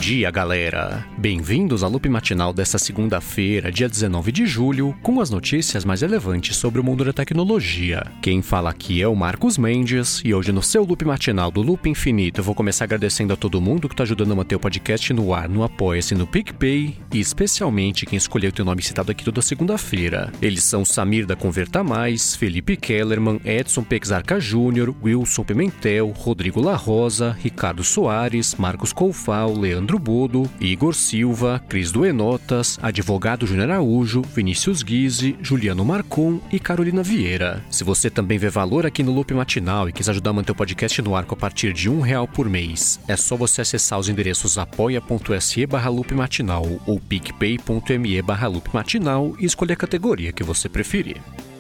dia, galera! Bem-vindos ao Loop Matinal desta segunda-feira, dia 19 de julho, com as notícias mais relevantes sobre o mundo da tecnologia. Quem fala aqui é o Marcos Mendes, e hoje no seu Loop Matinal do Loop Infinito eu vou começar agradecendo a todo mundo que está ajudando a manter o podcast no ar no Apoia-se no PicPay, e especialmente quem escolheu ter o nome citado aqui toda segunda-feira. Eles são Samir da Converta Mais, Felipe Kellerman, Edson Pexarca Júnior, Wilson Pimentel, Rodrigo La Rosa, Ricardo Soares, Marcos Colfal, Leandro Bodo, Igor Silva, Cris Duenotas, Advogado Júnior Araújo, Vinícius Guise, Juliano Marcon e Carolina Vieira. Se você também vê valor aqui no Loop Matinal e quiser ajudar a manter o podcast no ar a partir de R$1 por mês, é só você acessar os endereços apoia.se/loopmatinal ou picpay.me/loopmatinal e escolher a categoria que você preferir.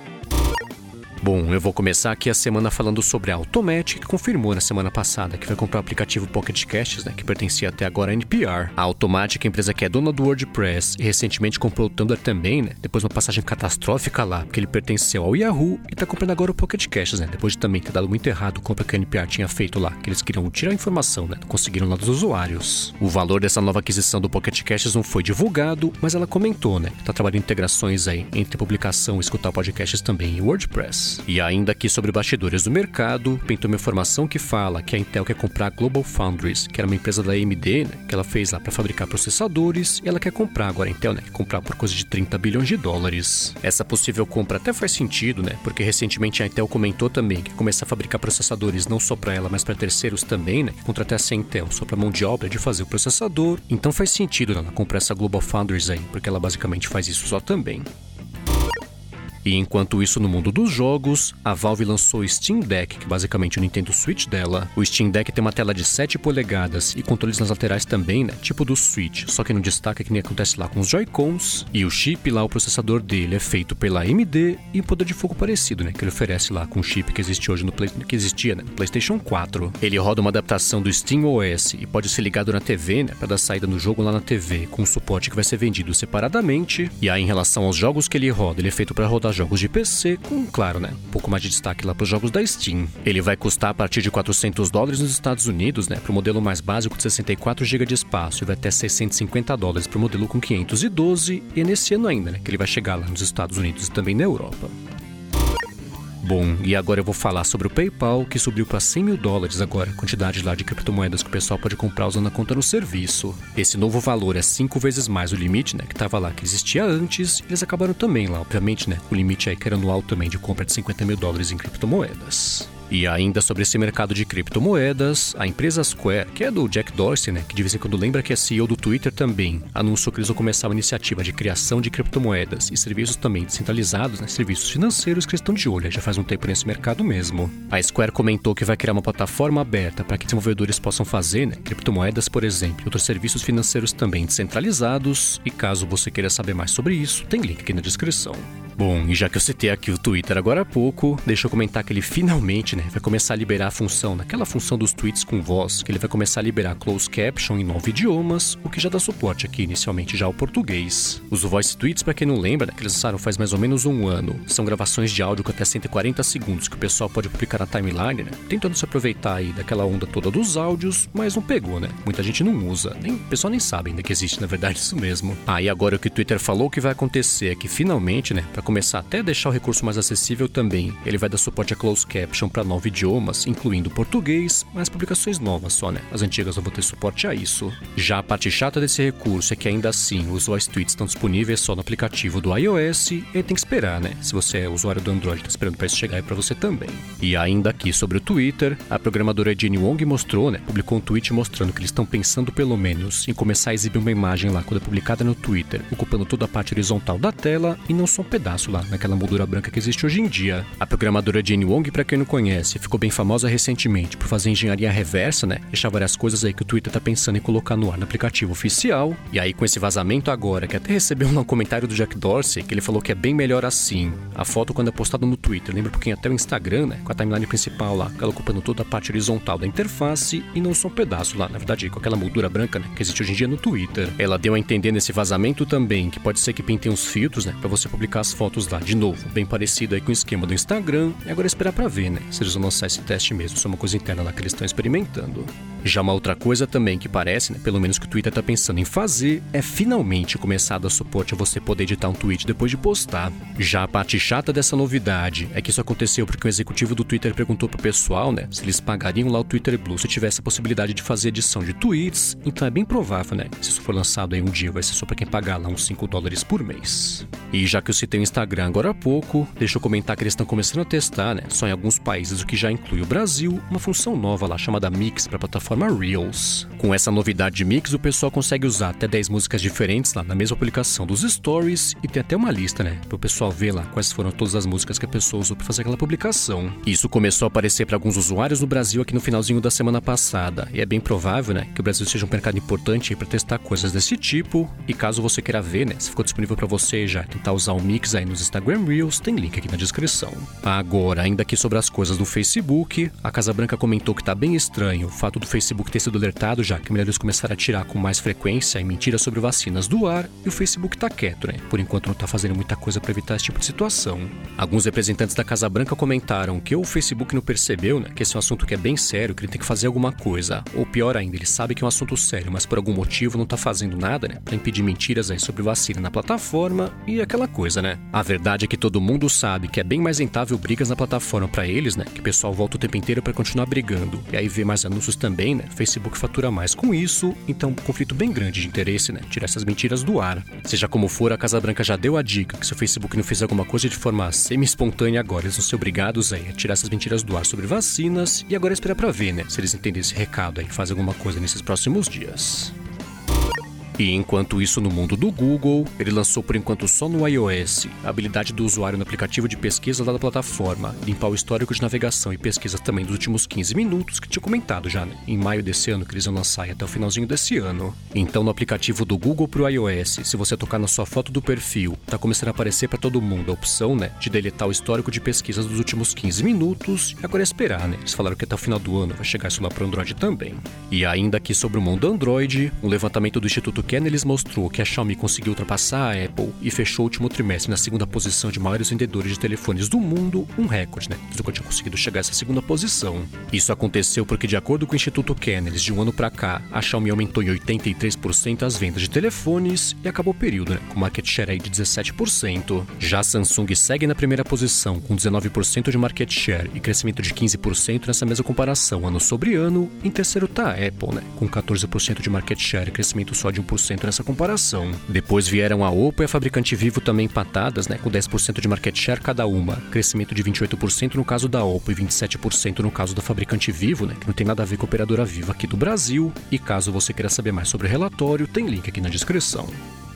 Bom, eu vou começar aqui a semana falando sobre a Automatic, que confirmou na semana passada que vai comprar o aplicativo Pocket Casts, que pertencia até agora à NPR. A Automatic, a empresa que é dona do WordPress e recentemente comprou o Tumblr também, depois de uma passagem catastrófica lá, porque ele pertenceu ao Yahoo e está comprando agora o Pocket Casts, depois de também ter dado muito errado a compra que a NPR tinha feito lá, que eles queriam tirar a informação, não conseguiram lá dos usuários. O valor dessa nova aquisição do Pocket Casts não foi divulgado, mas ela comentou, que está trabalhando em integrações aí entre publicação e escutar podcasts também e WordPress. E ainda aqui sobre bastidores do mercado, pintou uma informação que fala que a Intel quer comprar a GlobalFoundries, que era uma empresa da AMD, que ela fez lá para fabricar processadores, e ela quer comprar agora a Intel, quer comprar por coisa de $30 bilhões. Essa possível compra até faz sentido, porque recentemente a Intel comentou também que começar a fabricar processadores não só para ela, mas para terceiros também, que contratasse a Intel só para mão de obra de fazer o processador. Então faz sentido ela comprar essa GlobalFoundries aí, porque ela basicamente faz isso só também. E enquanto isso, no mundo dos jogos, a Valve lançou o Steam Deck, que basicamente é o Nintendo Switch dela. O Steam Deck tem uma tela de 7 polegadas e controles nas laterais também, tipo do Switch, só que não destaca que nem acontece lá com os Joy-Cons. E o chip lá, o processador dele, é feito pela AMD e poder de fogo parecido, que ele oferece lá com o chip que existe hoje no PlayStation 4. Ele roda uma adaptação do SteamOS e pode ser ligado na TV, para dar saída no jogo lá na TV, com um suporte que vai ser vendido separadamente. E aí, em relação aos jogos que ele roda, ele é feito para rodar jogos de PC, com, claro, um pouco mais de destaque lá para os jogos da Steam. Ele vai custar a partir de $400 nos Estados Unidos, para o modelo mais básico de 64 GB de espaço, e vai até $650 para o modelo com 512, e é nesse ano ainda, que ele vai chegar lá nos Estados Unidos e também na Europa. Bom, e agora eu vou falar sobre o PayPal, que subiu para $100 mil agora, a quantidade lá de criptomoedas que o pessoal pode comprar usando a conta no serviço. Esse novo valor é 5 vezes mais o limite, que estava lá, que existia antes, e eles acabaram também lá, obviamente, o limite aí que era anual também de compra de $50 mil em criptomoedas. E ainda sobre esse mercado de criptomoedas, a empresa Square, que é do Jack Dorsey, que de vez em quando lembra que é CEO do Twitter também, anunciou que eles vão começar uma iniciativa de criação de criptomoedas e serviços também descentralizados, serviços financeiros que estão de olho, já faz um tempo nesse mercado mesmo. A Square comentou que vai criar uma plataforma aberta para que desenvolvedores possam fazer, criptomoedas, por exemplo, e outros serviços financeiros também descentralizados, e caso você queira saber mais sobre isso, tem link aqui na descrição. Bom, e já que eu citei aqui o Twitter agora há pouco, deixa eu comentar que ele finalmente, vai começar a liberar a função, naquela função dos tweets com voz, que ele vai começar a liberar closed caption em 9 idiomas, o que já dá suporte aqui inicialmente já ao português. Os voice tweets, para quem não lembra, que eles lançaram faz mais ou menos um ano, são gravações de áudio com até 140 segundos que o pessoal pode publicar na timeline, tentando se aproveitar aí daquela onda toda dos áudios, mas não pegou, Muita gente não usa, o pessoal nem sabe ainda que existe, na verdade, isso mesmo. E agora o que o Twitter falou que vai acontecer é que finalmente, para começar até a deixar o recurso mais acessível também, ele vai dar suporte a closed caption para 9 idiomas, incluindo português, mas publicações novas só, As antigas não vão ter suporte a isso. Já a parte chata desse recurso é que ainda assim os voice tweets estão disponíveis só no aplicativo do iOS e tem que esperar, Se você é usuário do Android, tá esperando para isso chegar aí para você também. E ainda aqui sobre o Twitter, a programadora Jenny Wong mostrou, publicou um tweet mostrando que eles estão pensando pelo menos em começar a exibir uma imagem lá quando é publicada no Twitter, ocupando toda a parte horizontal da tela e não só um pedaço lá naquela moldura branca que existe hoje em dia. A programadora Jenny Wong, para quem não conhece, ficou bem famosa recentemente por fazer engenharia reversa, deixar várias coisas aí que o Twitter tá pensando em colocar no ar no aplicativo oficial. E aí com esse vazamento agora, que até recebeu um comentário do Jack Dorsey, que ele falou que é bem melhor assim. A foto quando é postada no Twitter, lembra um pouquinho até o Instagram, com a timeline principal lá, ela ocupando toda a parte horizontal da interface e não só um pedaço lá, na verdade, com aquela moldura branca, que existe hoje em dia no Twitter. Ela deu a entender nesse vazamento também que pode ser que pintem uns filtros, para você publicar as fotos lá de novo, bem parecido aí com o esquema do Instagram. E agora esperar pra ver, se eles vão lançar esse teste mesmo, isso é uma coisa interna lá que eles estão experimentando. Já uma outra coisa também que parece, né, pelo menos que o Twitter tá pensando em fazer, é finalmente começar a dar suporte a você poder editar um tweet depois de postar. Já a parte chata dessa novidade é que isso aconteceu porque o executivo do Twitter perguntou pro pessoal, né, se eles pagariam lá o Twitter Blue se tivesse a possibilidade de fazer edição de tweets, então é bem provável, né, se isso for lançado aí um dia vai ser só pra quem pagar lá uns $5 por mês. E já que eu citei o Instagram agora há pouco, deixa eu comentar que eles estão começando a testar, né, só em alguns países, o que já inclui o Brasil, uma função nova lá chamada Mix para a plataforma Reels. Com essa novidade de Mix, o pessoal consegue usar até 10 músicas diferentes lá na mesma publicação dos stories e tem até uma lista, né, para o pessoal ver lá quais foram todas as músicas que a pessoa usou para fazer aquela publicação. Isso começou a aparecer para alguns usuários no Brasil aqui no finalzinho da semana passada e é bem provável, né, que o Brasil seja um mercado importante para testar coisas desse tipo. E caso você queira ver, né, se ficou disponível para você já tentar usar o Mix aí nos Instagram Reels, tem link aqui na descrição. Agora, ainda aqui sobre as coisas do Facebook, a Casa Branca comentou que tá bem estranho o fato do Facebook ter sido alertado já que melhores começaram a tirar com mais frequência e mentiras sobre vacinas do ar e o Facebook tá quieto, né? Por enquanto não tá fazendo muita coisa para evitar esse tipo de situação. Alguns representantes da Casa Branca comentaram que o Facebook não percebeu, né, que esse é um assunto que é bem sério, que ele tem que fazer alguma coisa. Ou pior ainda, ele sabe que é um assunto sério, mas por algum motivo não tá fazendo nada, né, para impedir mentiras aí sobre vacina na plataforma e aquela coisa, né? A verdade é que todo mundo sabe que é bem mais rentável brigas na plataforma para eles, né, que o pessoal volta o tempo inteiro para continuar brigando. E aí vê mais anúncios também, né? Facebook fatura mais com isso, então um conflito bem grande de interesse, né? Tirar essas mentiras do ar. Seja como for, a Casa Branca já deu a dica que se o Facebook não fizer alguma coisa de forma semi-espontânea agora, eles vão ser obrigados aí a tirar essas mentiras do ar sobre vacinas e agora esperar pra ver, né? Se eles entendem esse recado aí e fazem alguma coisa nesses próximos dias. E enquanto isso, no mundo do Google, ele lançou por enquanto só no iOS a habilidade do usuário no aplicativo de pesquisa lá da plataforma limpar o histórico de navegação e pesquisa também dos últimos 15 minutos, que tinha comentado já, né, em maio desse ano, que eles iam lançar e até o finalzinho desse ano. Então, no aplicativo do Google pro iOS, se você tocar na sua foto do perfil, tá começando a aparecer para todo mundo a opção, né, de deletar o histórico de pesquisas dos últimos 15 minutos e agora é esperar, né? Eles falaram que até o final do ano vai chegar isso lá pro Android também. E ainda aqui sobre o mundo Android, um levantamento do Instituto Canalys mostrou que a Xiaomi conseguiu ultrapassar a Apple e fechou o último trimestre na segunda posição de maiores vendedores de telefones do mundo, um recorde, né? Eles nunca tinham conseguido chegar a essa segunda posição. Isso aconteceu porque, de acordo com o Instituto Canalys, de um ano pra cá, a Xiaomi aumentou em 83% as vendas de telefones e acabou o período, né, com market share aí de 17%. Já a Samsung segue na primeira posição com 19% de market share e crescimento de 15% nessa mesma comparação ano sobre ano. Em terceiro tá a Apple, né, com 14% de market share e crescimento só de 1% nessa comparação. Depois vieram a Oppo e a fabricante Vivo também empatadas, né, com 10% de market share cada uma, crescimento de 28% no caso da Oppo e 27% no caso da fabricante Vivo, né, que não tem nada a ver com a operadora Vivo aqui do Brasil. E caso você queira saber mais sobre o relatório, tem link aqui na descrição.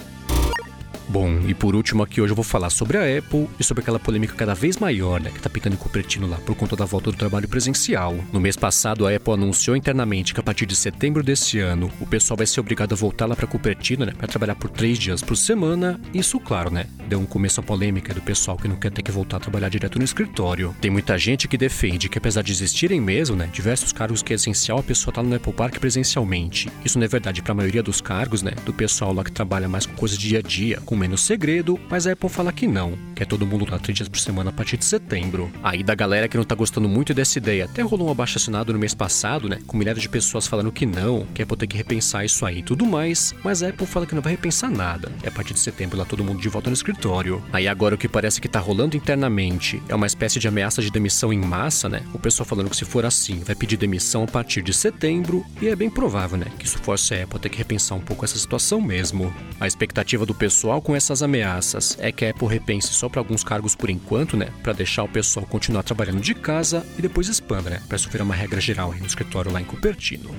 Bom, e por último aqui hoje eu vou falar sobre a Apple e sobre aquela polêmica cada vez maior, né, que tá pintando em Cupertino lá por conta da volta do trabalho presencial. No mês passado, a Apple anunciou internamente que a partir de setembro desse ano, o pessoal vai ser obrigado a voltar lá pra Cupertino, né, pra trabalhar por 3 dias por semana. Isso, claro, né, deu um começo à polêmica do pessoal que não quer ter que voltar a trabalhar direto no escritório. Tem muita gente que defende que apesar de existirem mesmo, né, diversos cargos que é essencial a pessoa estar no Apple Park presencialmente. Isso não é verdade pra maioria dos cargos, né, do pessoal lá que trabalha mais com coisas de dia a dia, com menos segredo, mas a Apple fala que não, que é todo mundo lá 3 dias por semana a partir de setembro. Aí da galera que não tá gostando muito dessa ideia, até rolou um abaixo-assinado no mês passado, né, com milhares de pessoas falando que não, que a Apple tem que repensar isso aí e tudo mais, mas a Apple fala que não vai repensar nada, é a partir de setembro lá todo mundo de volta no escritório. Aí agora o que parece que tá rolando internamente é uma espécie de ameaça de demissão em massa, né, o pessoal falando que se for assim, vai pedir demissão a partir de setembro, e é bem provável, né, que isso force a Apple a ter que repensar um pouco essa situação mesmo. A expectativa do pessoal com essas ameaças é que a Apple repense só para alguns cargos por enquanto, né, para deixar o pessoal continuar trabalhando de casa e depois expanda, né, para isso virar uma regra geral aí no escritório lá em Cupertino.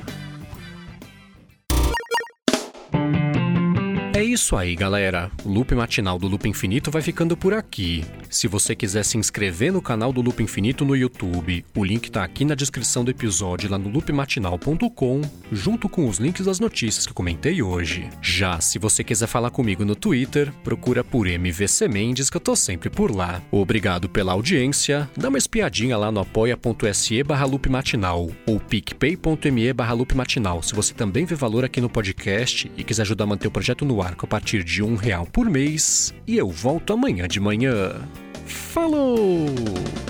É isso aí, galera. O Loop Matinal do Loop Infinito vai ficando por aqui. Se você quiser se inscrever no canal do Loop Infinito no YouTube, o link tá aqui na descrição do episódio lá no loopmatinal.com, junto com os links das notícias que eu comentei hoje. Já se você quiser falar comigo no Twitter, procura por MVC Mendes que eu tô sempre por lá. Obrigado pela audiência, dá uma espiadinha lá no apoia.se/loopmatinal ou picpay.me/loopmatinal se você também vê valor aqui no podcast e quiser ajudar a manter o projeto no ar a partir de R$1 por mês, e eu volto amanhã de manhã. Falou!